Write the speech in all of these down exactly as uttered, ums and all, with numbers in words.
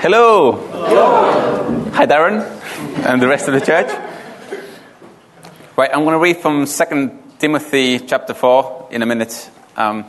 Hello. Hello. Hi, Darren, and the rest of the church. Right, I'm going to read from Second Timothy chapter four in a minute. Um,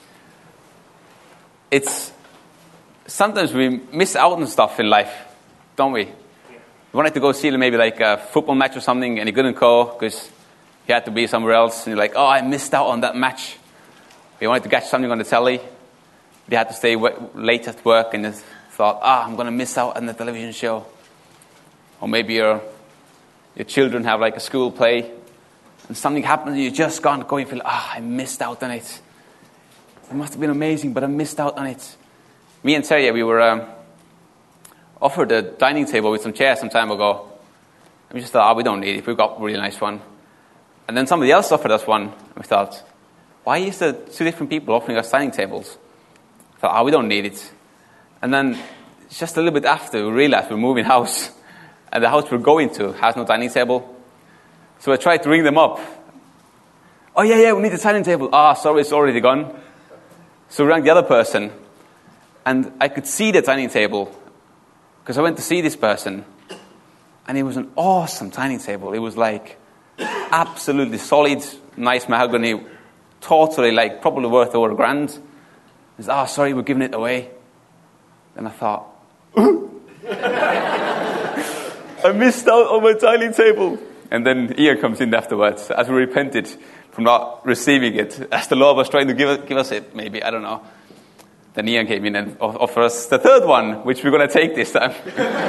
it's sometimes we miss out on stuff in life, don't we? You wanted to go see maybe like a football match or something, and you couldn't go because you had to be somewhere else, and you're like, oh, I missed out on that match. You wanted to catch something on the telly, you had to stay w- late at work, and you thought, ah, I'm going to miss out on the television show. Or maybe your your children have like a school play, and something happens, and you just can't go, and you feel, ah, I missed out on it. It must have been amazing, but I missed out on it. Me and Terry, we were um, offered a dining table with some chairs some time ago. And we just thought, oh, we don't need it. We've got a really nice one. And then somebody else offered us one. And we thought, why is there two different people offering us dining tables? I thought, oh, we don't need it. And then just a little bit after, we realized we're moving house. And the house we're going to has no dining table. So I tried to ring them up. Oh, yeah, yeah, we need a dining table. Ah, sorry, it's already gone. So we rang the other person. And I could see the dining table because I went to see this person. And it was an awesome dining table. It was like absolutely solid, nice mahogany, totally like probably worth over a grand. I was, oh, sorry, we're giving it away. Then I thought, I missed out on my dining table. And then Ian comes in afterwards as we repented from not receiving it, as the Lord was trying to give it, give us it, maybe, I don't know. Then Ian came in and offered us the third one, which we're going to take this time.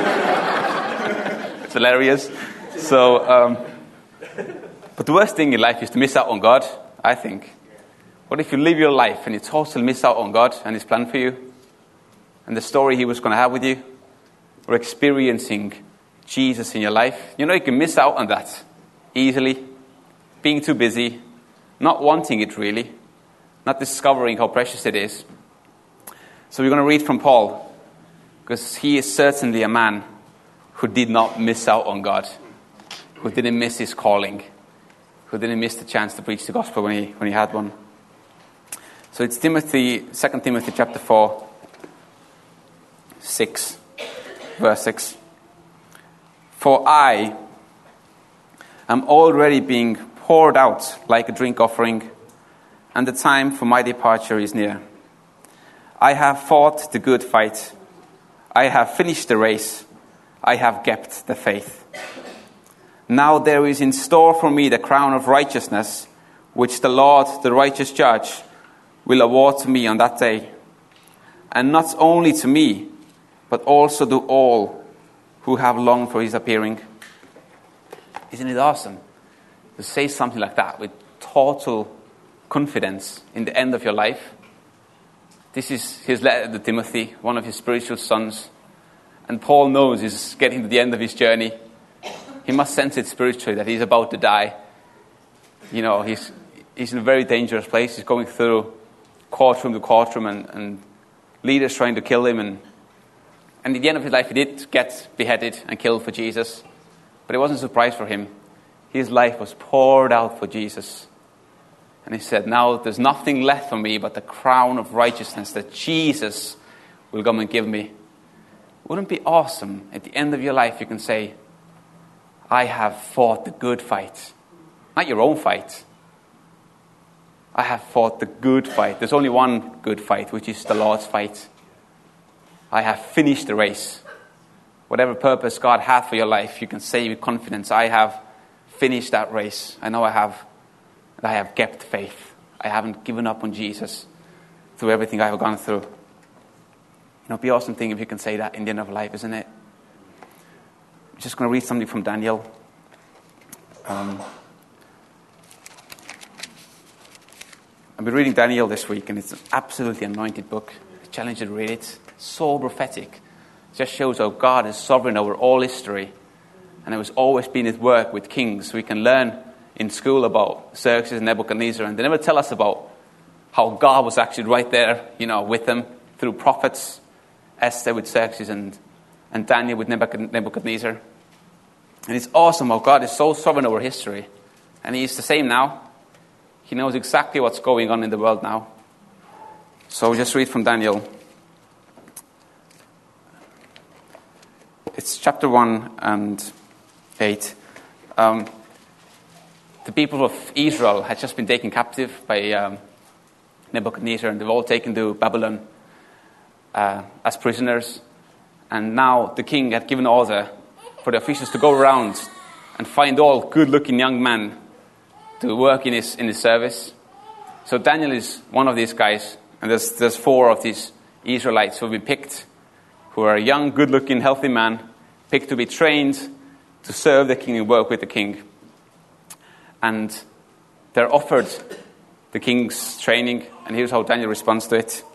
It's hilarious. So, um, but the worst thing in life is to miss out on God, I think. What if you live your life and you totally miss out on God and His plan for you? And the story He was going to have with you? Or experiencing Jesus in your life? You know, you can miss out on that easily. Being too busy. Not wanting it really. Not discovering how precious it is. So we're going to read from Paul, because he is certainly a man who did not miss out on God, who didn't miss his calling, who didn't miss the chance to preach the gospel when he when he had one. So it's Timothy, Second Timothy chapter four, six, verse six. For I am already being poured out like a drink offering, and the time for my departure is near. I have fought the good fight. I have finished the race. I have kept the faith. Now there is in store for me the crown of righteousness, which the Lord, the righteous judge, will award to me on that day. And not only to me, but also to all who have longed for His appearing. Isn't it awesome to say something like that with total confidence in the end of your life? This is his letter to Timothy, one of his spiritual sons. And Paul knows he's getting to the end of his journey. He must sense it spiritually that he's about to die. You know, he's he's in a very dangerous place. He's going through courtroom to courtroom and, and leaders trying to kill him. And, and at the end of his life, he did get beheaded and killed for Jesus. But it wasn't a surprise for him. His life was poured out for Jesus. And he said, now there's nothing left for me but the crown of righteousness that Jesus will come and give me. Wouldn't it be awesome at the end of your life you can say, I have fought the good fight. Not your own fight. I have fought the good fight. There's only one good fight, which is the Lord's fight. I have finished the race. Whatever purpose God had for your life, you can say with confidence, I have finished that race. I know I have. I have kept faith. I haven't given up on Jesus through everything I have gone through. You know, it'd be an awesome thing if you can say that in the end of life, isn't it? I'm just going to read something from Daniel. Um, I've been reading Daniel this week, and it's an absolutely anointed book. I challenge you to read it. It's so prophetic. It just shows how God is sovereign over all history. And it has always been at work with kings. We can learn in school about Xerxes and Nebuchadnezzar, and they never tell us about how God was actually right there, you know, with them through prophets, Esther with Xerxes and, and Daniel with Nebuchadnezzar. And it's awesome how God is so sovereign over history. And He is the same now. He knows exactly what's going on in the world now. So we'll just read from Daniel it's chapter one and eight. Um, the people of Israel had just been taken captive by um, Nebuchadnezzar, and they've all taken to Babylon uh, as prisoners. And now the king had given order for the officials to go around and find all good-looking young men to work in his in his service. So Daniel is one of these guys, and there's there's four of these Israelites who have been picked, who are a young, good-looking, healthy man, picked to be trained to serve the king and work with the king. And they're offered the king's training, and here's how Daniel responds to it.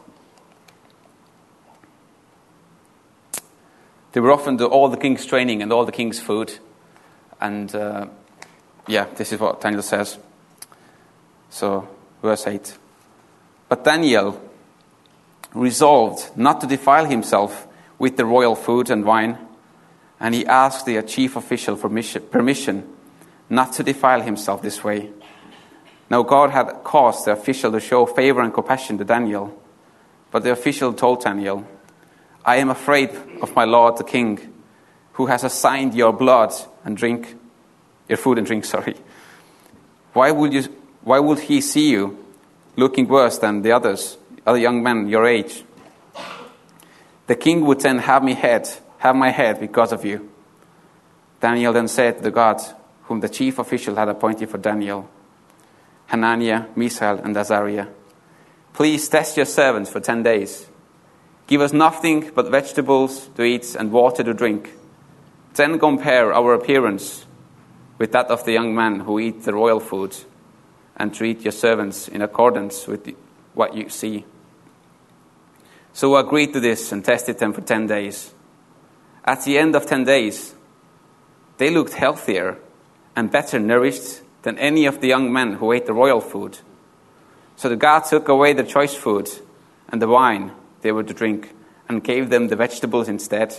They were offered all the king's training and all the king's food. And, uh, yeah, this is what Daniel says. So, verse eight. But Daniel resolved not to defile himself with the royal food and wine, and he asked the chief official for permission not to defile himself this way. Now God had caused the official to show favor and compassion to Daniel, but the official told Daniel, I am afraid of my lord the king, who has assigned your blood and drink, your food and drink, sorry. Why would you? Why would he see you looking worse than the others, other young men your age? The king would then have me head, have my head because of you. Daniel then said to the God, whom the chief official had appointed for Daniel, Hananiah, Mishael, and Azariah, please test your servants for ten days. Give us nothing but vegetables to eat and water to drink. Then compare our appearance with that of the young men who eat the royal food, and treat your servants in accordance with the, what you see. So we agreed to this and tested them for ten days. At the end of ten days, they looked healthier and better nourished than any of the young men who ate the royal food. So the God took away the choice food and the wine they were to drink, and gave them the vegetables instead.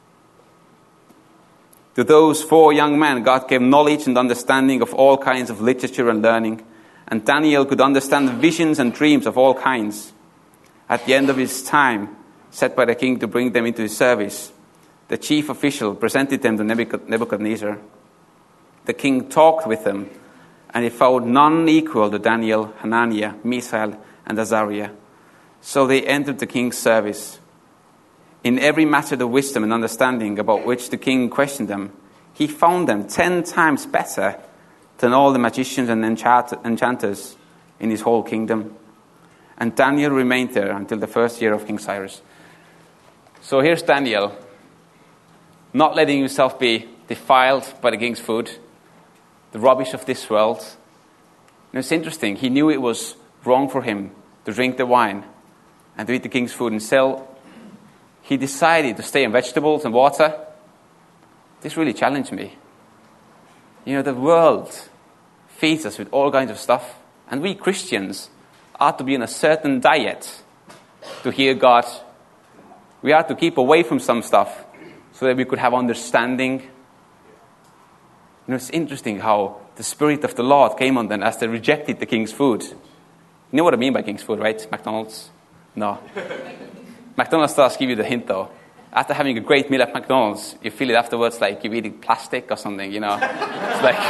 To those four young men, God gave knowledge and understanding of all kinds of literature and learning, and Daniel could understand the visions and dreams of all kinds. At the end of his time, set by the king to bring them into his service, the chief official presented them to Nebuchadnezzar. The king talked with them, and he found none equal to Daniel, Hananiah, Mishael, and Azariah. So they entered the king's service. In every matter of wisdom and understanding about which the king questioned them, he found them ten times better than all the magicians and enchanters in his whole kingdom. And Daniel remained there until the first year of King Cyrus. So here's Daniel, not letting himself be defiled by the king's food, the rubbish of this world. And it's interesting, he knew it was wrong for him to drink the wine and to eat the king's food, and still he decided to stay on vegetables and water. This really challenged me. You know, the world feeds us with all kinds of stuff, and we Christians are to be on a certain diet to hear God. We are to keep away from some stuff so that we could have understanding. You know, it's interesting how the Spirit of the Lord came on them as they rejected the king's food. You know what I mean by king's food, right? McDonald's? No. McDonald's does give you the hint, though. After having a great meal at McDonald's, you feel it afterwards like you're eating plastic or something, you know. It's like,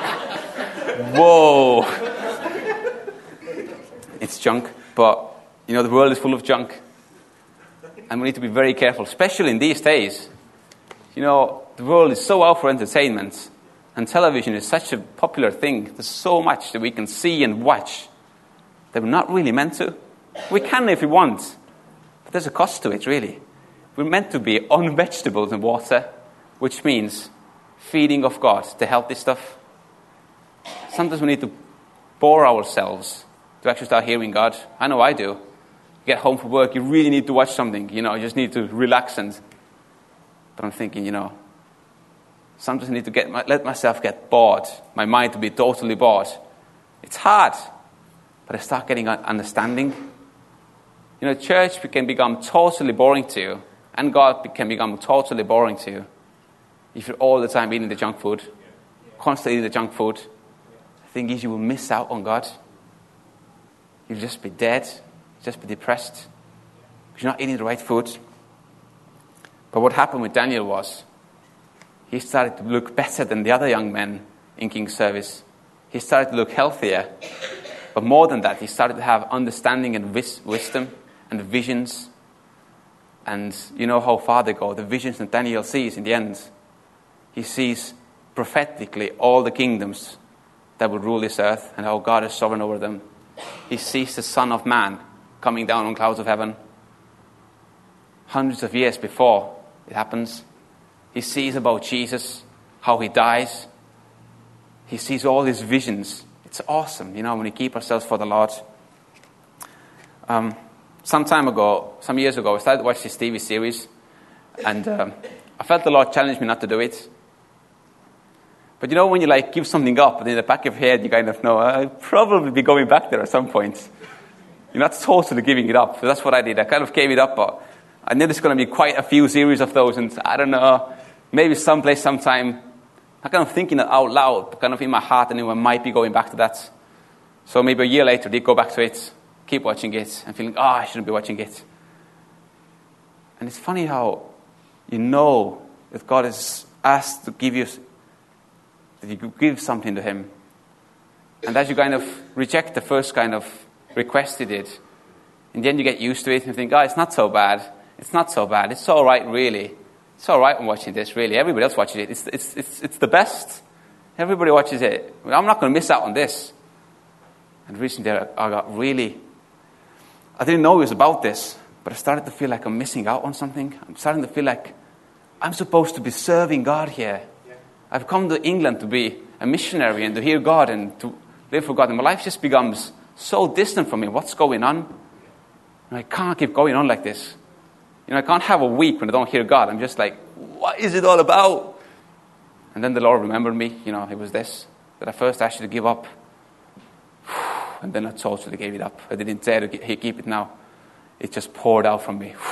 whoa. It's junk, but, you know, the world is full of junk. And we need to be very careful, especially in these days. You know, the world is so out for entertainment, and television is such a popular thing. There's so much that we can see and watch that we're not really meant to. We can if we want, but there's a cost to it, really. We're meant to be on vegetables and water, which means feeding of God, the healthy stuff. Sometimes we need to bore ourselves to actually start hearing God. I know I do. You get home from work, you really need to watch something. You know, you just need to relax. And But I'm thinking, you know, sometimes I need to get my, let myself get bored, my mind to be totally bored. It's hard, but I start getting understanding. You know, church can become totally boring to you, and God can become totally boring to you if you're all the time eating the junk food, constantly eating the junk food. The thing is, you will miss out on God. You'll just be dead, just be depressed, because you're not eating the right food. But what happened with Daniel was, he started to look better than the other young men in King's service. He started to look healthier. But more than that, he started to have understanding and wis- wisdom and visions. And you know how far they go. The visions that Daniel sees in the end. He sees prophetically all the kingdoms that would rule this earth and how God is sovereign over them. He sees the Son of Man coming down on clouds of heaven. Hundreds of years before it happens. He sees about Jesus, how he dies. He sees all his visions. It's awesome, you know, when we keep ourselves for the Lord. Um, some time ago, some years ago, I started to watch this T V series. And um, I felt the Lord challenged me not to do it. But you know, when you like give something up, and in the back of your head, you kind of know, I'll probably be going back there at some point. You're not totally giving it up. So that's what I did. I kind of gave it up, but I knew there's going to be quite a few series of those, and I don't know, maybe someplace, sometime, I'm kind of thinking it out loud, but kind of in my heart, I knew I might be going back to that. So maybe a year later, I did go back to it, keep watching it, and feeling, oh, I shouldn't be watching it. And it's funny how you know that God is asked to give you, that you give something to him. And as you kind of reject the first kind of request he did, in the end you get used to it and you think, oh, it's not so bad. It's not so bad. It's all right, really. It's all right I'm watching this, really. Everybody else watches it. It's, it's, it's, it's the best. Everybody watches it. I'm not going to miss out on this. And recently I got really... I didn't know it was about this, but I started to feel like I'm missing out on something. I'm starting to feel like I'm supposed to be serving God here. Yeah. I've come to England to be a missionary and to hear God and to live for God. And my life just becomes so distant from me. What's going on? And I can't keep going on like this. You know, I can't have a week when I don't hear God. I'm just like, what is it all about? And then the Lord remembered me. You know, it was this, that I first asked you to give up. And then I totally gave it up. I didn't dare to keep it now. It just poured out from me.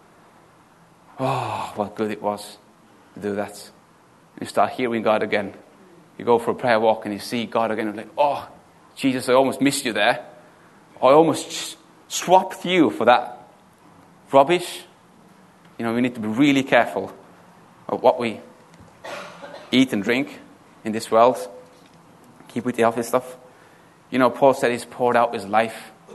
Oh, what good it was to do that. You start hearing God again. You go for a prayer walk and you see God again. And you're like, oh, Jesus, I almost missed you there. I almost swapped you for that rubbish. You know, we need to be really careful of what we eat and drink in this world. Keep with the healthy stuff. You know, Paul said he's poured out his life. You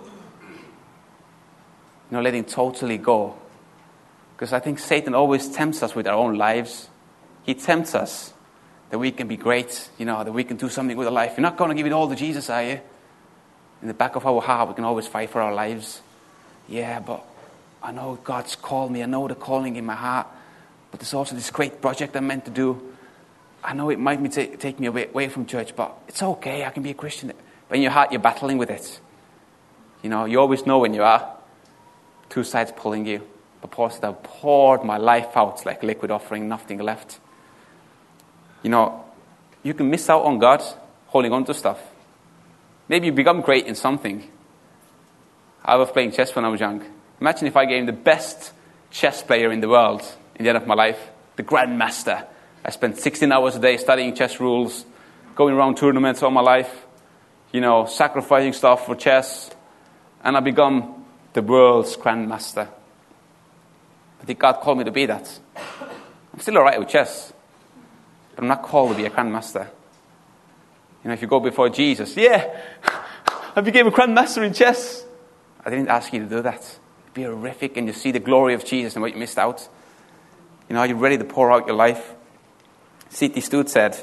know, letting totally go. Because I think Satan always tempts us with our own lives. He tempts us that we can be great, you know, that we can do something with our life. You're not going to give it all to Jesus, are you? In the back of our heart, we can always fight for our lives. Yeah, but I know God's called me. I know the calling in my heart. But there's also this great project I'm meant to do. I know it might take, take me away, away from church, but it's okay. I can be a Christian. But in your heart, you're battling with it. You know, you always know when you are. Two sides pulling you. But Paul said, I've poured my life out like a liquid offering, nothing left. You know, you can miss out on God holding on to stuff. Maybe you become great in something. I was playing chess when I was young. Imagine if I became the best chess player in the world in the end of my life. The grandmaster. I spent sixteen hours a day studying chess rules, going around tournaments all my life, you know, sacrificing stuff for chess. And I become the world's grandmaster. I think God called me to be that. I'm still all right with chess. But I'm not called to be a grandmaster. You know, if you go before Jesus, yeah, I became a grandmaster in chess. I didn't ask you to do that. It'd be horrific, and you see the glory of Jesus and what you missed out. You know, are you ready to pour out your life? C T Studd said,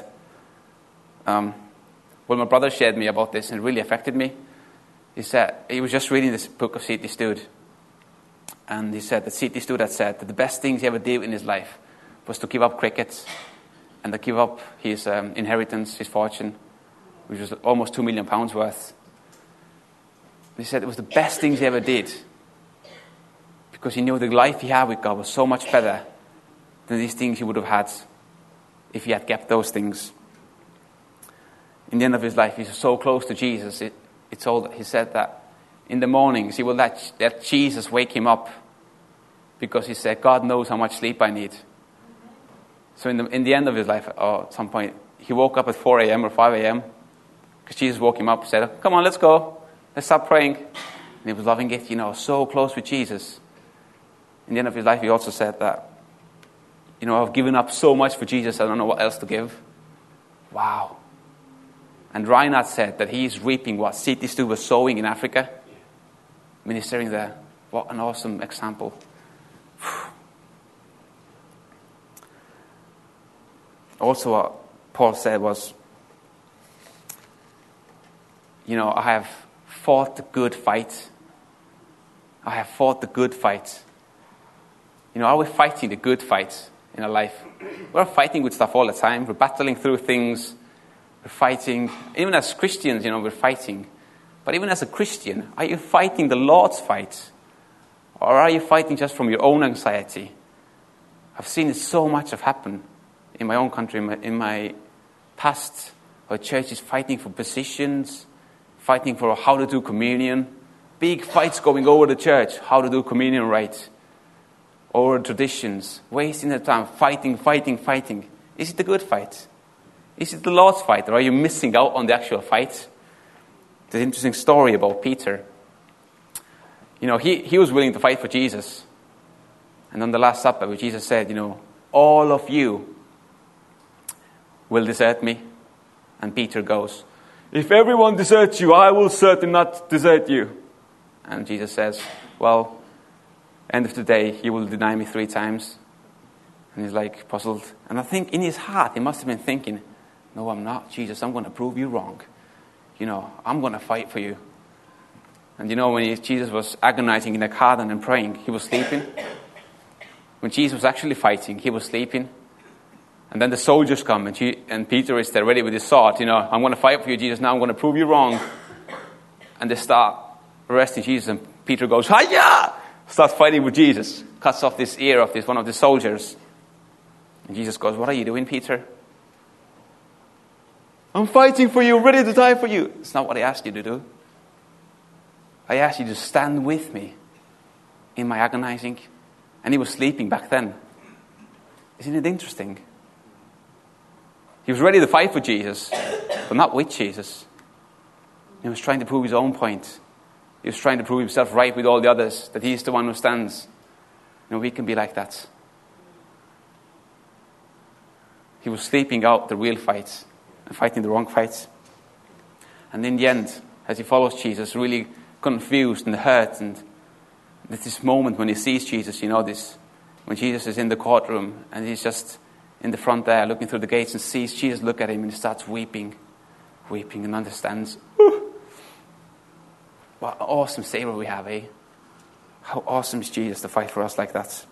um, well, my brother shared me about this and it really affected me. He said, he was just reading this book of C T Studd. And he said that C T Studd had said that the best things he ever did in his life was to give up cricket and to give up his um, inheritance, his fortune, which was almost two million pounds worth. He said it was the best things he ever did because he knew the life he had with God was so much better than these things he would have had if he had kept those things. In the end of his life, he was so close to Jesus. It, it's all, he said that in the mornings, he will let, let Jesus wake him up because he said, God knows how much sleep I need. So in the, in the end of his life, or at some point, he woke up at four a.m. or five a.m. because Jesus woke him up and said, come on, let's go. Let's stop praying. And he was loving it, you know, so close with Jesus. In the end of his life, he also said that You know, I've given up so much for Jesus, I don't know what else to give. Wow. And Reinhard said that he's reaping what C T Stu was sowing in Africa, ministering there. What an awesome example. Also, what Paul said was, you know, I have fought the good fight. I have fought the good fight. You know, are we fighting the good fight in our life? We're fighting with stuff all the time. We're battling through things. We're fighting. Even as Christians, you know, we're fighting. But even as a Christian, are you fighting the Lord's fight? Or are you fighting just from your own anxiety? I've seen it so much have happened in my own country, in my, in my past, where church is fighting for positions, fighting for how to do communion. Big fights going over the church, how to do communion right. Over traditions, wasting the time, fighting, fighting, fighting. Is it the good fight? Is it the Lord's fight, or are you missing out on the actual fight? There's an interesting story about Peter. You know, he, he was willing to fight for Jesus. And on the Last Supper, where Jesus said, you know, all of you will desert me. And Peter goes, if everyone deserts you, I will certainly not desert you. And Jesus says, well, end of the day, you will deny me three times. And he's like puzzled. And I think in his heart, he must have been thinking, no, I'm not, Jesus, I'm going to prove you wrong. You know, I'm going to fight for you. And you know, when he, Jesus was agonizing in the garden and praying, he was sleeping. When Jesus was actually fighting, he was sleeping. And then the soldiers come, and, she, and Peter is there ready with his sword. You know, I'm going to fight for you, Jesus. Now I'm going to prove you wrong. And they start arresting Jesus, and Peter goes, hi-ya! Starts fighting with Jesus. Cuts off this ear of this one of the soldiers. And Jesus goes, what are you doing, Peter? I'm fighting for you, ready to die for you. It's not what I asked you to do. I asked you to stand with me in my agonizing. And he was sleeping back then. Isn't it interesting? He was ready to fight for Jesus, but not with Jesus. He was trying to prove his own point. He was trying to prove himself right with all the others, that he's the one who stands. You know, we can be like that. He was sleeping out the real fights and fighting the wrong fights. And in the end, as he follows Jesus, really confused and hurt, and there's this moment when he sees Jesus, you know this, when Jesus is in the courtroom and he's just in the front there looking through the gates and sees Jesus look at him and he starts weeping, weeping and understands, Whew, what an awesome Savior we have, eh? How awesome is Jesus to fight for us like that.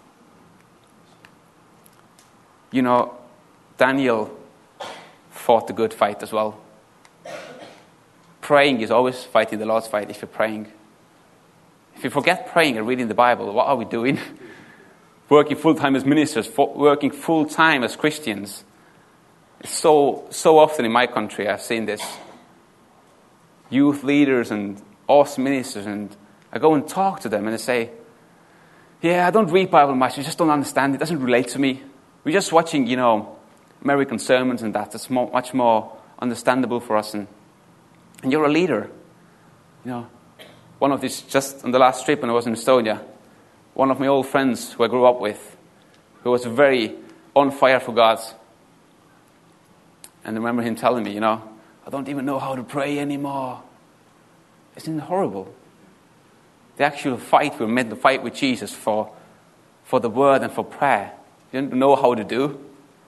You know, Daniel fought the good fight as well. Praying is always fighting the Lord's fight if you're praying. If you forget praying and reading the Bible, what are we doing? Working full-time as ministers, working full-time as Christians. So, so often in my country I've seen this. Youth leaders and awesome ministers, and I go and talk to them and they say, yeah, I don't read Bible much, I just don't understand, it doesn't relate to me. We're just watching, you know, American sermons and that. That's more, much more understandable for us. And, and you're a leader. You know, one of these, just on the last trip when I was in Estonia, one of my old friends who I grew up with, who was very on fire for God. And I remember him telling me, you know, I don't even know how to pray anymore. Isn't it horrible? The actual fight we're meant to fight with Jesus for, for the word and for prayer. You don't know how to do.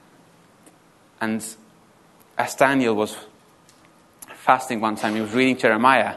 And as Daniel was fasting one time, he was reading Jeremiah.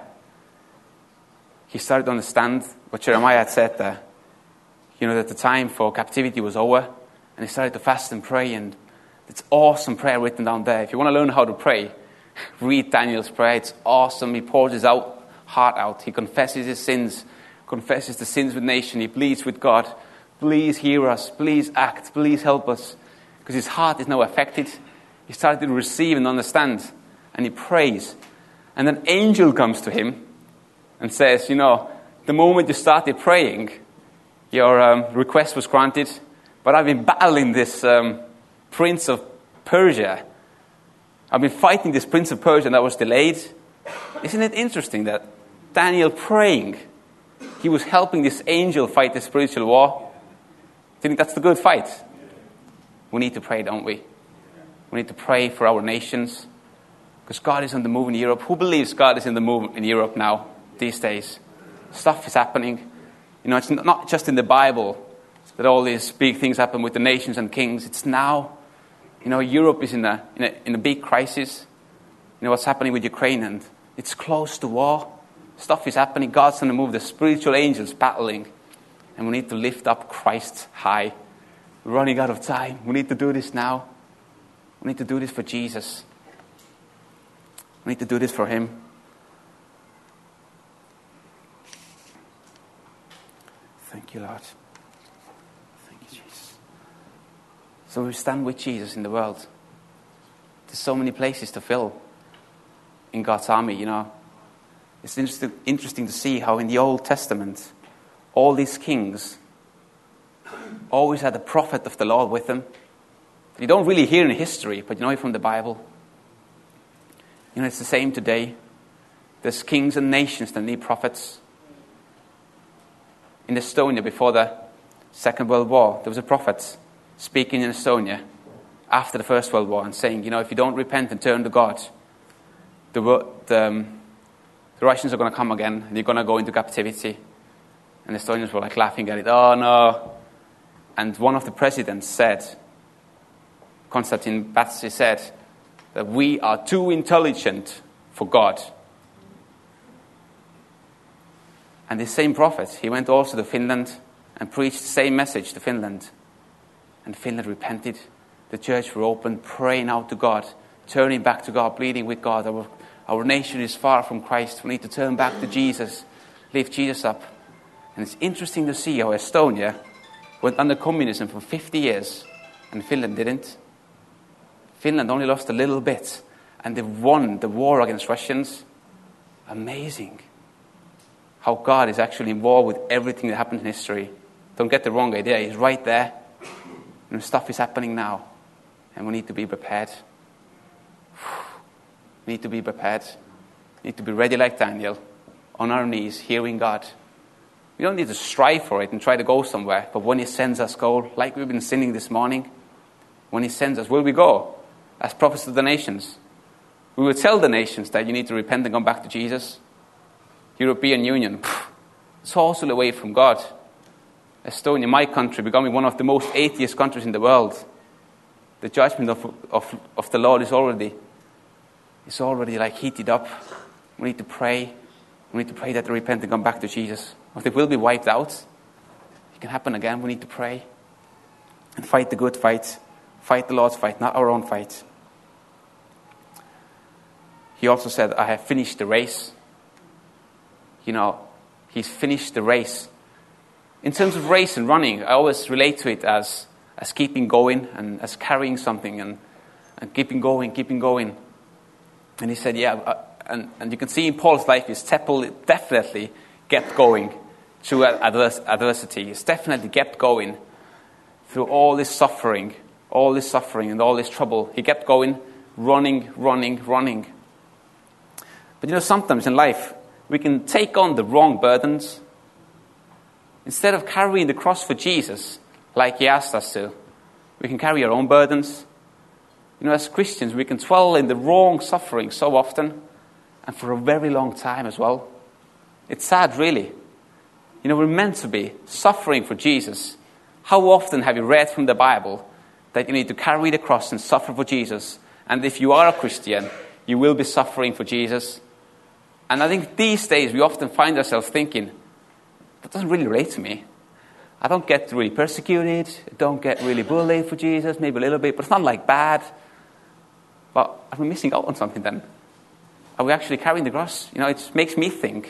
He started to understand what Jeremiah had said there. You know, that the time for captivity was over. And he started to fast and pray. And it's awesome prayer written down there. If you want to learn how to pray, read Daniel's prayer. It's awesome. He pours his out, heart out. He confesses his sins. Confesses the sins with nation. He pleads with God. Please hear us. Please act. Please help us. Because his heart is now affected. He started to receive and understand. And he prays. And an angel comes to him and says, you know, the moment you started praying, your um, request was granted. But I've been battling this um, prince of Persia. I've been fighting this prince of Persia and that was delayed. Isn't it interesting that Daniel praying, he was helping this angel fight the spiritual war? Do you think that's the good fight? We need to pray, don't we? We need to pray for our nations, because God is on the move in Europe. Who believes God is in the move in Europe now, these days? Stuff is happening. You know, it's not just in the Bible that all these big things happen with the nations and kings. It's now, you know, Europe is in a, in a, in a big crisis. You know, what's happening with Ukraine, and it's close to war. Stuff is happening. God's on the move. The spiritual angels battling. And we need to lift up Christ high. We're running out of time. We need to do this now. We need to do this for Jesus. We need to do this for Him. Thank you, Lord. Thank you, Jesus. So we stand with Jesus in the world. There's so many places to fill in God's army, you know. It's interesting, interesting to see how in the Old Testament, all these kings always had a prophet of the Lord with them. You don't really hear in history, but you know it from the Bible. You know, it's the same today. There's kings and nations that need prophets. In Estonia, before the Second World War, there was a prophet speaking in Estonia after the First World War and saying, you know, if you don't repent and turn to God, the, the, um, the Russians are going to come again and you're going to go into captivity. And the Estonians were like laughing at it. Oh, no. And one of the presidents said, Konstantin Batsi said, that we are too intelligent for God. And this same prophet, he went also to Finland and preached the same message to Finland. And Finland repented. The church were open, praying out to God, turning back to God, pleading with God. Our, our nation is far from Christ. We need to turn back to Jesus, lift Jesus up. And it's interesting to see how Estonia went under communism for fifty years and Finland didn't. Finland only lost a little bit and they won the war against Russians. Amazing. How God is actually involved with everything that happened in history. Don't get the wrong idea. He's right there. And stuff is happening now. And we need to be prepared. We need to be prepared. We need to be ready like Daniel, on our knees, hearing God. We don't need to strive for it and try to go somewhere. But when He sends us, go, like we've been singing this morning. When He sends us, will we go? As prophets to the nations. We will tell the nations that you need to repent and come back to Jesus. European Union, it's also away from God. Estonia, my country, becoming one of the most atheist countries in the world. The judgment of, of, of the Lord is already, is already like heated up. We need to pray. We need to pray that they repent and come back to Jesus. Or they will be wiped out. It can happen again. We need to pray. And fight the good fight. Fight the Lord's fight, not our own fight. He also said, I have finished the race. You know, He's finished the race. In terms of race and running, I always relate to it as, as keeping going and as carrying something and, and keeping going, keeping going. And he said, yeah, uh, and, and you can see in Paul's life, his temple definitely kept going through advers- adversity. He's definitely kept going through all this suffering, all this suffering and all this trouble. He kept going, running, running, running. But you know, sometimes in life, we can take on the wrong burdens. Instead of carrying the cross for Jesus, like He asked us to, we can carry our own burdens. You know, as Christians, we can dwell in the wrong suffering so often, and for a very long time as well. It's sad, really. You know, we're meant to be suffering for Jesus. How often have you read from the Bible that you need to carry the cross and suffer for Jesus? And if you are a Christian, you will be suffering for Jesus. And I think these days we often find ourselves thinking, that doesn't really relate to me. I don't get really persecuted. I don't get really bullied for Jesus, maybe a little bit, but it's not like bad. But are we missing out on something then? Are we actually carrying the cross? You know, it makes me think.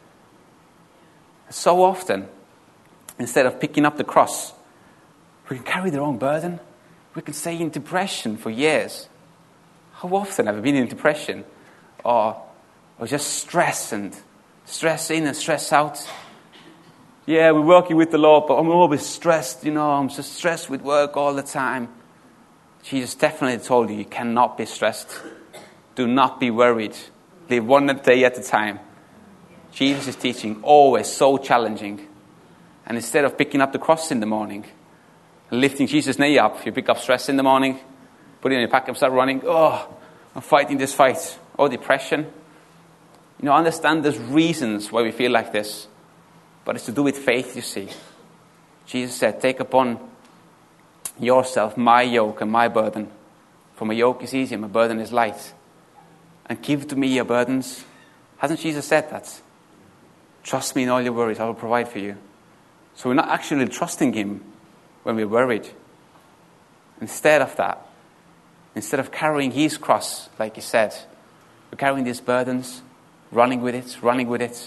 So often, instead of picking up the cross, we can carry the wrong burden. We can stay in depression for years. How often have I been in depression? Or, or just stress and stress in and stress out. Yeah, we're working with the Lord, but I'm always stressed, you know, I'm just stressed with work all the time. Jesus definitely told you, you cannot be stressed. Do not be worried. Live one day at a time. Jesus is teaching always so challenging. And instead of picking up the cross in the morning And lifting Jesus' knee up. You pick up stress in the morning, put it in your pack and start running. Oh, I'm fighting this fight. Oh, depression. You know, understand there's reasons why we feel like this. But it's to do with faith, you see. Jesus said, take upon yourself my yoke and my burden. For my yoke is easy and my burden is light. And give to me your burdens. Hasn't Jesus said that? Trust me in all your worries, I will provide for you. So we're not actually trusting him when we're worried. Instead of that, instead of carrying his cross, like he said, we're carrying these burdens, running with it, running with it.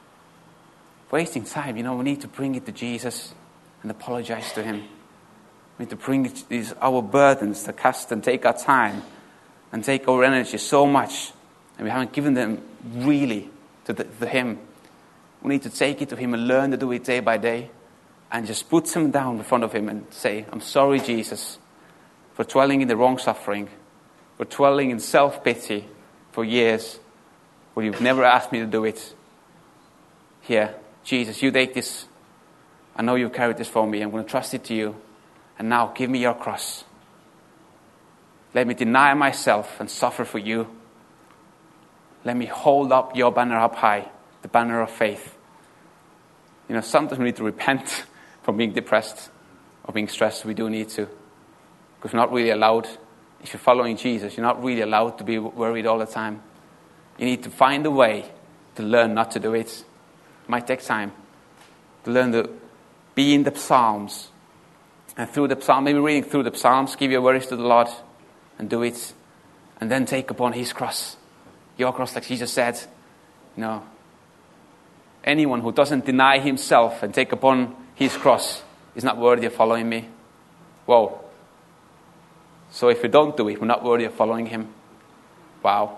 Wasting time, you know, we need to bring it to Jesus and apologize to him. We need to bring it, these our burdens to cast and take our time and take our energy so much, and we haven't given them really to, the, to him. We need to take it to him and learn to do it day by day and just put them down in front of him and say, I'm sorry, Jesus, for dwelling in the wrong suffering, for dwelling in self-pity for years, where you've never asked me to do it. Here, Jesus, you take this. I know you've carried this for me. I'm going to trust it to you. And now give me your cross. Let me deny myself and suffer for you. Let me hold up your banner up high, the banner of faith. You know, sometimes we need to repent from being depressed or being stressed. We do need to. Because we're not really allowed, if you're following Jesus, you're not really allowed to be worried all the time. You need to find a way to learn not to do it. It might take time to learn to be in the Psalms. And through the Psalm, maybe reading through the Psalms, give your worries to the Lord and do it. And then take upon his cross. Your cross, like Jesus said. You know, anyone who doesn't deny himself and take upon his cross is not worthy of following me. Whoa. So if we don't do it, we're not worthy of following him. Wow.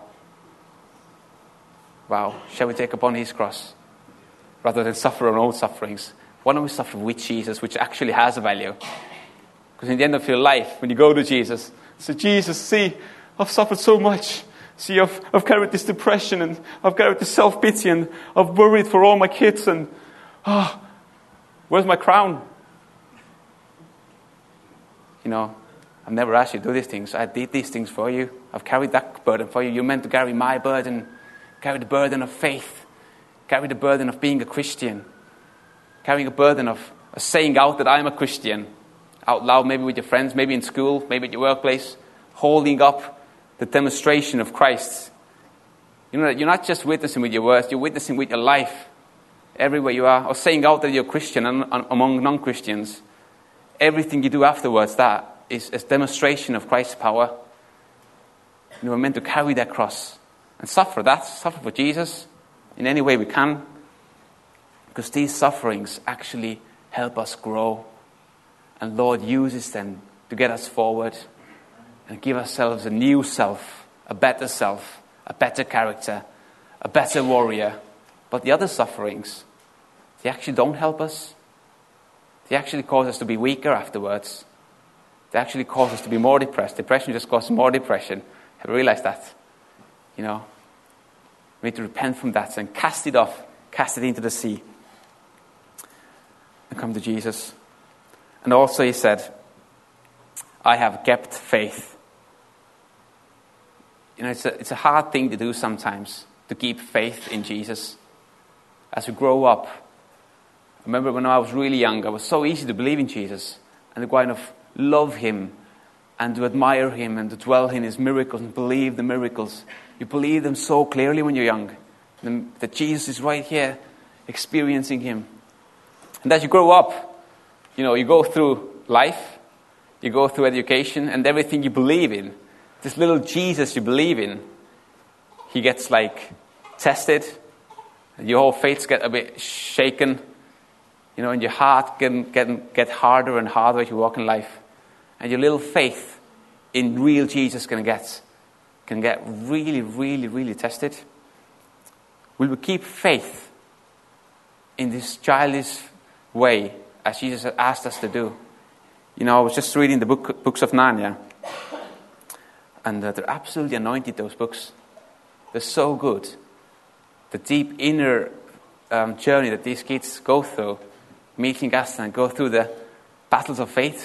Wow. Shall we take upon his cross? Rather than suffer our own sufferings. Why don't we suffer with Jesus, which actually has a value? Because in the end of your life, when you go to Jesus, say, Jesus, see, I've suffered so much. See, I've, I've carried this depression and I've carried this self-pity and I've worried for all my kids and, ah, oh, where's my crown? You know, I've never asked you to do these things. I did these things for you. I've carried that burden for you. You're meant to carry my burden. Carry the burden of faith. Carry the burden of being a Christian. Carrying a burden of, of saying out that I'm a Christian. Out loud, maybe with your friends, maybe in school, maybe at your workplace. Holding up the demonstration of Christ. You know, you're not just witnessing with your words, you're witnessing with your life. Everywhere you are. Or saying out that you're a Christian and, and among non-Christians. Everything you do afterwards, that is a demonstration of Christ's power. You know, we're meant to carry that cross. And suffer that. Suffer for Jesus. In any way we can. Because these sufferings actually help us grow. And Lord uses them to get us forward. And give ourselves a new self. A better self. A better character. A better warrior. But the other sufferings, they actually don't help us. They actually cause us to be weaker afterwards. They actually cause us to be more depressed. Depression just causes more depression. Have you realized that? You know, we need to repent from that and cast it off, cast it into the sea, and come to Jesus. And also he said, I have kept faith. You know, it's a, it's a hard thing to do sometimes, to keep faith in Jesus. As we grow up, I remember when I was really young, it was so easy to believe in Jesus and to kind of love him and to admire him and to dwell in his miracles and believe the miracles. You believe them so clearly when you're young, that Jesus is right here experiencing him. And as you grow up, you know, you go through life, you go through education, and everything you believe in, this little Jesus you believe in, he gets like tested, and your whole faith gets a bit shaken, you know, and your heart can get, get harder and harder as you walk in life. And your little faith in real Jesus can get, can get really, really, really tested. Will we keep faith in this childish way as Jesus had asked us to do? You know, I was just reading the book, books of Narnia. And uh, they're absolutely anointed, those books. They're so good. The deep inner um, journey that these kids go through, meeting Aslan, go through the battles of faith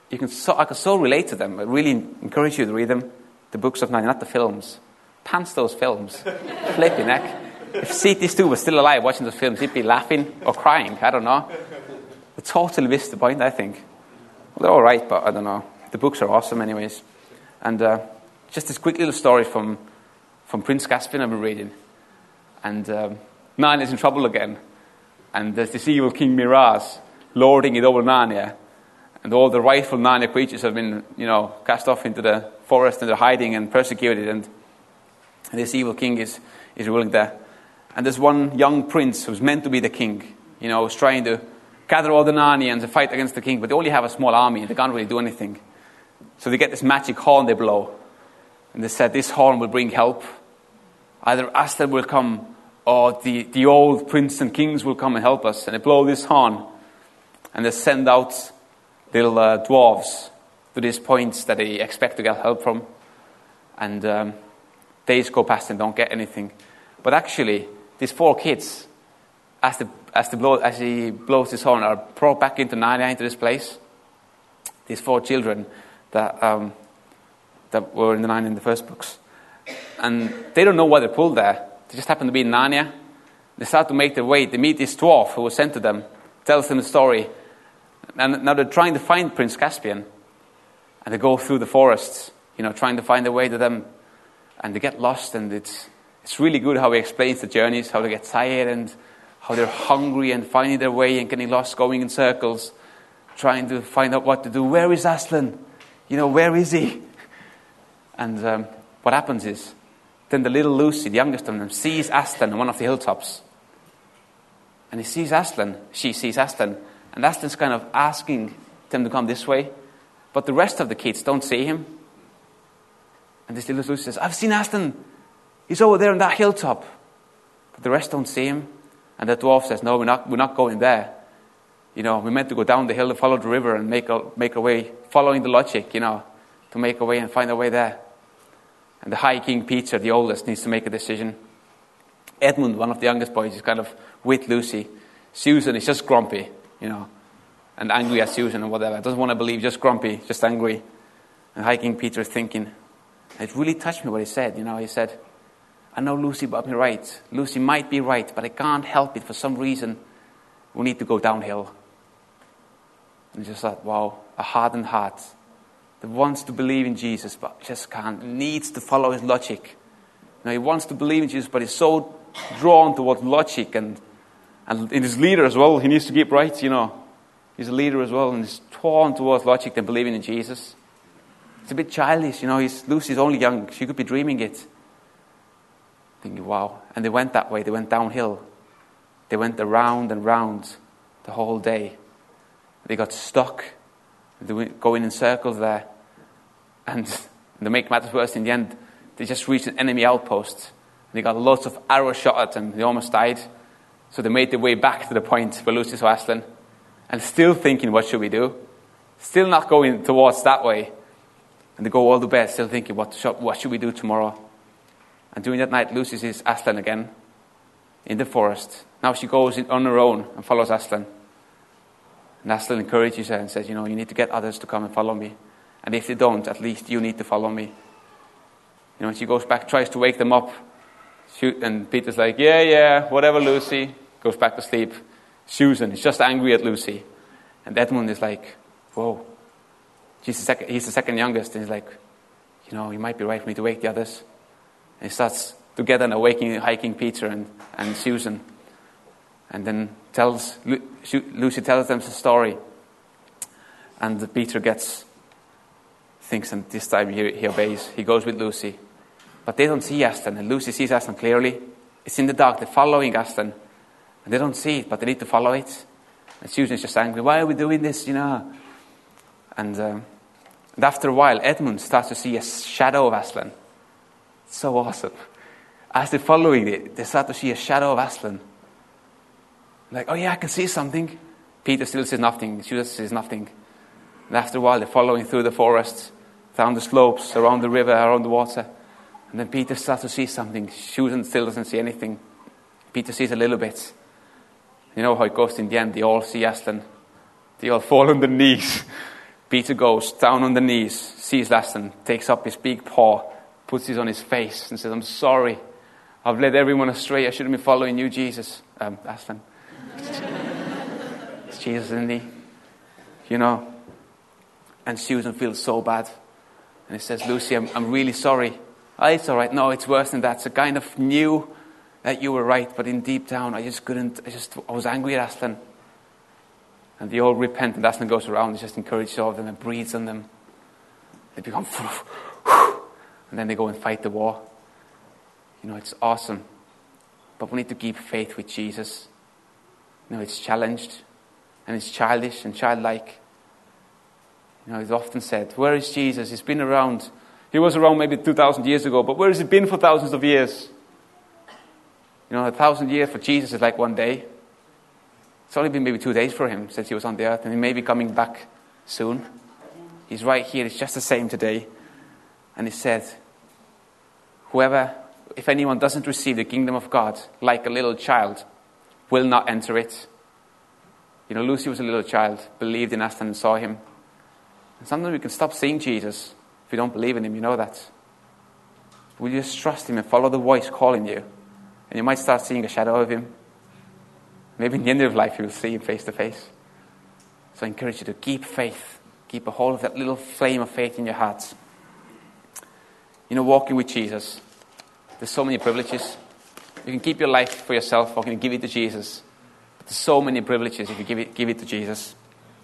you can so, I can so relate to them. I really encourage you to read them, the books of Narnia, not the films. Pants those films. Flip your neck. If C T two was still alive watching those films, he'd be laughing or crying. I don't know. They totally missed the point, I think. Well, they're all right, but I don't know. The books are awesome anyways. And uh, just this quick little story from, from Prince Caspian I've been reading. And um, Narnia's in trouble again. And there's this evil King Miraz lording it over Narnia. And all the rightful Narnia creatures have been, you know, cast off into the forest and they're hiding and persecuted. And, and this evil king is, is ruling there. And there's one young prince who's meant to be the king, you know, who's trying to gather all the Narnians and fight against the king, but they only have a small army and they can't really do anything. So they get this magic horn they blow. And they said this horn will bring help. Either Aslan will come or the, the old prince and kings will come and help us. And they blow this horn and they send out little uh, dwarves to these points that they expect to get help from. And um, days go past and don't get anything. But actually, these four kids, as the as the blow as he blows his horn, are brought back into Narnia, into this place. These four children that um, that were in the Narnia in the first books, and they don't know why they're pulled there. They just happen to be in Narnia. They start to make their way. They meet this dwarf who was sent to them, tells them the story, and now they're trying to find Prince Caspian, and they go through the forests, you know, trying to find their way to them, and they get lost, and it's it's really good how he explains the journeys, how they get tired and how they're hungry and finding their way and getting lost, going in circles, trying to find out what to do. Where is Aslan? You know, where is he? And um, what happens is, then the little Lucy, the youngest of them, sees Aslan on one of the hilltops. And he sees Aslan, she sees Aslan, and Aslan's kind of asking them to come this way, but the rest of the kids don't see him. And this little Lucy says, I've seen Aslan. He's over there on that hilltop. But the rest don't see him. And the dwarf says, no, we're not, we're not going there. You know, we're meant to go down the hill to follow the river and make our, make our way, following the logic, you know, to make our way and find our way there. And the High King Peter, the oldest, needs to make a decision. Edmund, one of the youngest boys, is kind of with Lucy. Susan is just grumpy, you know, and angry at Susan and whatever. Doesn't want to believe, just grumpy, just angry. And High King Peter is thinking, it really touched me what he said, you know, he said, I know Lucy got me right. Lucy might be right, but I can't help it. For some reason, we need to go downhill. And I just thought, wow, a hardened heart that wants to believe in Jesus, but just can't, needs to follow his logic. You know, he wants to believe in Jesus, but he's so drawn towards logic and, and in his leader as well. He needs to keep right, you know. He's a leader as well, and he's drawn towards logic than believing in Jesus. It's a bit childish, you know. He's, Lucy's only young. She could be dreaming it. Thinking, wow. And they went that way. They went downhill. They went around and round the whole day. They got stuck. They went going in circles there. And to make matters worse, in the end, they just reached an enemy outpost. They got lots of arrows shot at them. They almost died. So they made their way back to the point where Lucy saw Aslan. And still thinking, what should we do? Still not going towards that way. And they go all to bed, still thinking, what should, what should we do tomorrow? And during that night, Lucy sees Aslan again in the forest. Now she goes in, on her own and follows Aslan. And Aslan encourages her and says, you know, you need to get others to come and follow me. And if they don't, at least you need to follow me. You know, she goes back, tries to wake them up. Shoot, and Peter's like, yeah, yeah, whatever, Lucy. Goes back to sleep. Susan is just angry at Lucy. And Edmund is like, whoa. She's the second, he's the second youngest. And he's like, you know, you might be right for me to wake the others. And he starts together and awakening High King Peter and, and Susan. And then tells Lucy tells them the story. And Peter gets, thinks, and this time he, he obeys. He goes with Lucy. But they don't see Aslan. And Lucy sees Aslan clearly. It's in the dark. They're following Aslan. And they don't see it, but they need to follow it. And Susan's just angry. Why are we doing this, you know? And, um, and after a while, Edmund starts to see a shadow of Aslan. So awesome. As they're following it, they start to see a shadow of Aslan. Like, oh yeah, I can see something. Peter still says nothing. Susan says nothing. And after a while, they're following through the forest, down the slopes, around the river, around the water. And then Peter starts to see something. Susan still doesn't see anything. Peter sees a little bit. You know how it goes in the end. They all see Aslan. They all fall on their knees. Peter goes down on the knees, sees Aslan, takes up his big paw, puts it on his face and says, I'm sorry. I've led everyone astray. I shouldn't be following you, Jesus. Um, Aslan. It's Jesus, isn't he? You know. And Susan feels so bad. And he says, Lucy, I'm, I'm really sorry. Oh, it's all right. No, it's worse than that. So I kind of knew that you were right, but in deep down, I just couldn't, I just, I was angry at Aslan. And they all repent, and Aslan goes around and just encourages all of them and breathes on them. They become, and then they go and fight the war. You know, it's awesome. But we need to keep faith with Jesus. You know, it's challenged, and it's childish and childlike. You know, it's often said, where is Jesus? He's been around. He was around maybe two thousand years ago, but where has he been for thousands of years? You know, a thousand years for Jesus is like one day. It's only been maybe two days for him since he was on the earth, and he may be coming back soon. He's right here. It's just the same today. And he said, whoever, if anyone doesn't receive the kingdom of God like a little child, will not enter it. You know, Lucy was a little child, believed in Aslan and saw him. And sometimes we can stop seeing Jesus if we don't believe in him. You know that. Will you just trust him and follow the voice calling you? And you might start seeing a shadow of him. Maybe in the end of life you will see him face to face. So I encourage you to keep faith. Keep a hold of that little flame of faith in your hearts. You know, walking with Jesus, there's so many privileges. You can keep your life for yourself or you can give it to Jesus. But there's so many privileges if you give it, give it to Jesus.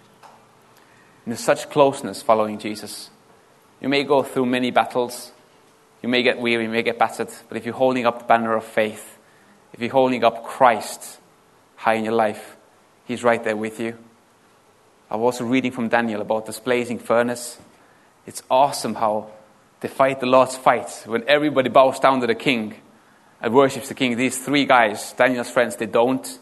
And there's such closeness following Jesus. You may go through many battles. You may get weary, you may get battered. But if you're holding up the banner of faith, if you're holding up Christ high in your life, he's right there with you. I was also reading from Daniel about this blazing furnace. It's awesome how they fight the Lord's fight when everybody bows down to the king and worships the king. These three guys, Daniel's friends, they don't.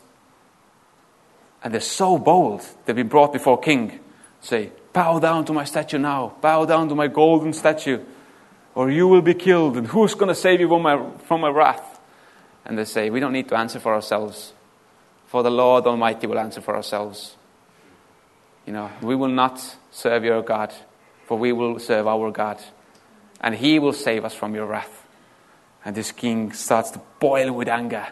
And they're so bold. They've been brought before king. Say, bow down to my statue now. Bow down to my golden statue. Or you will be killed. And who's going to save you from my, from my wrath? And they say, we don't need to answer for ourselves. For the Lord Almighty will answer for ourselves. You know, we will not serve your God, for we will serve our God. And he will save us from your wrath. And this king starts to boil with anger.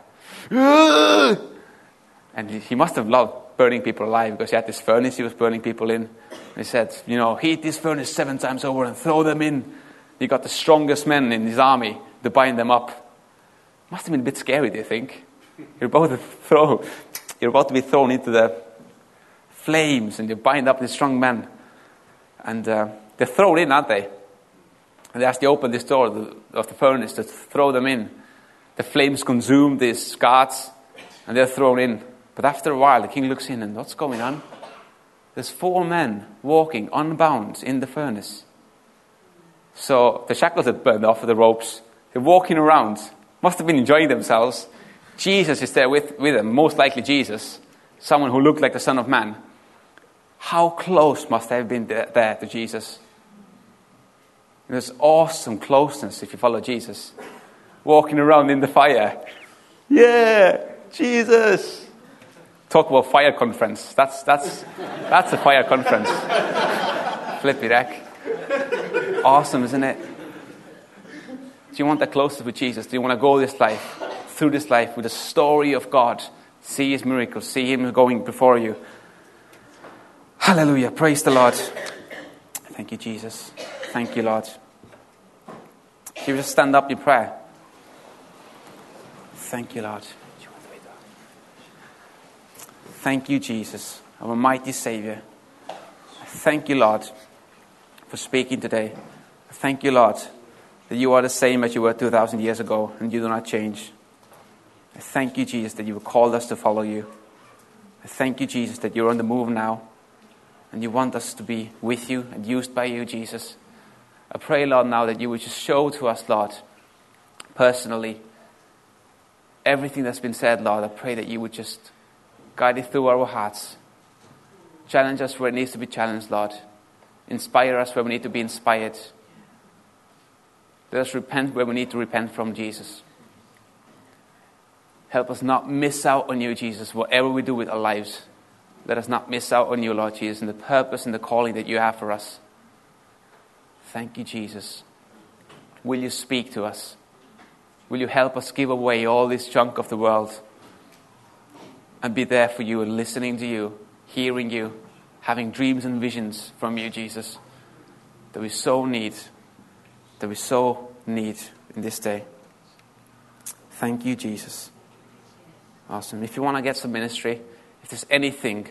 And he must have loved burning people alive, because he had this furnace he was burning people in. And he said, you know, heat this furnace seven times over and throw them in. He got the strongest men in his army to bind them up. Must have been a bit scary, do you think? You're about to throw, you're about to be thrown into the flames, and you bind up these strong men. And uh, they're thrown in, aren't they? And as they open this door of the furnace to throw them in, the flames consume these guards, and they're thrown in. But after a while, the king looks in, and what's going on? There's four men walking unbound in the furnace. So the shackles had burned off, the ropes. They're walking around. Must have been enjoying themselves. Jesus is there with, with them, most likely Jesus, someone who looked like the Son of Man. How close must they have been there, there to Jesus? There's awesome closeness if you follow Jesus. Walking around in the fire. Yeah, Jesus. Talk about fire conference. That's that's that's a fire conference. Flippy deck. Awesome, isn't it? Do you want that closeness with Jesus? Do you want to go this life, through this life, with the story of God? See his miracles, see him going before you. Hallelujah. Praise the Lord. Thank you, Jesus. Thank you, Lord. Can you just stand up in prayer? Thank you, Lord. Thank you, Jesus, our mighty Savior. Thank you, Lord, for speaking today. Thank you, Lord, that you are the same as you were two thousand years ago, and you do not change. I thank you, Jesus, that you have called us to follow you. I thank you, Jesus, that you're on the move now, and you want us to be with you and used by you, Jesus. I pray, Lord, now that you would just show to us, Lord, personally, everything that's been said, Lord. I pray that you would just guide it through our hearts. Challenge us where it needs to be challenged, Lord. Inspire us where we need to be inspired. Let us repent where we need to repent from, Jesus. Help us not miss out on you, Jesus, whatever we do with our lives. Let us not miss out on you, Lord Jesus, and the purpose and the calling that you have for us. Thank you, Jesus. Will you speak to us? Will you help us give away all this junk of the world and be there for you and listening to you, hearing you, having dreams and visions from you, Jesus, that we so need, that we so need in this day. Thank you, Jesus. Awesome. If you want to get some ministry, if there's anything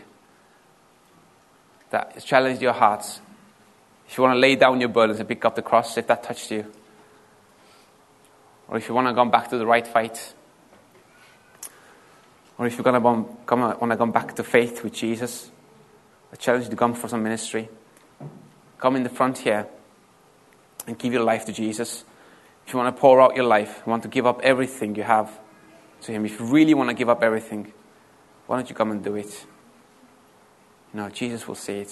that has challenged your hearts, if you want to lay down your burdens and pick up the cross, if that touched you, or if you want to go back to the right fight, or if you're going to come, want to come back to faith with Jesus, I challenge you to come for some ministry. Come in the front here and give your life to Jesus. If you want to pour out your life, you want to give up everything you have to Him, if you really want to give up everything, why don't you come and do it? You know, Jesus will see it.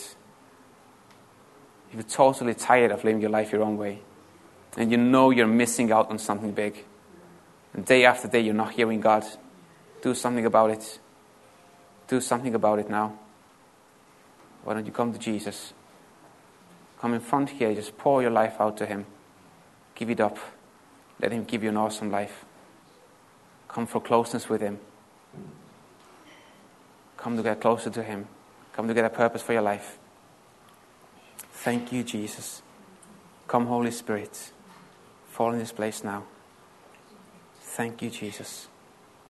If you're totally tired of living your life your own way, and you know you're missing out on something big, and day after day you're not hearing God, do something about it. Do something about it now. Why don't you come to Jesus? Come in front here, just pour your life out to Him. Give it up. Let Him give you an awesome life. Come for closeness with Him. Come to get closer to Him. Come to get a purpose for your life. Thank you, Jesus. Come, Holy Spirit. Fall in this place now. Thank you, Jesus.